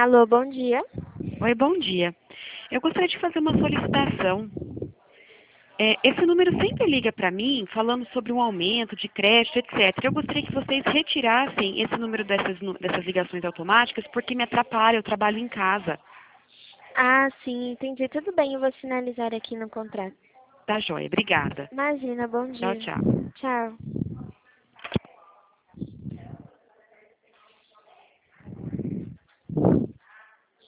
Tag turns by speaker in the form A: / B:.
A: Alô, bom dia.
B: Oi, bom dia. Eu gostaria de fazer uma solicitação. Esse número sempre liga para mim falando sobre um aumento de crédito, etc. Eu gostaria que vocês retirassem esse número dessas ligações automáticas porque me atrapalha, eu trabalho em casa.
A: Ah, sim, entendi. Tudo bem, eu vou finalizar aqui no contrato.
B: Tá joia, obrigada.
A: Imagina, bom
B: Tchau,
A: dia.
B: tchau.
A: Tchau.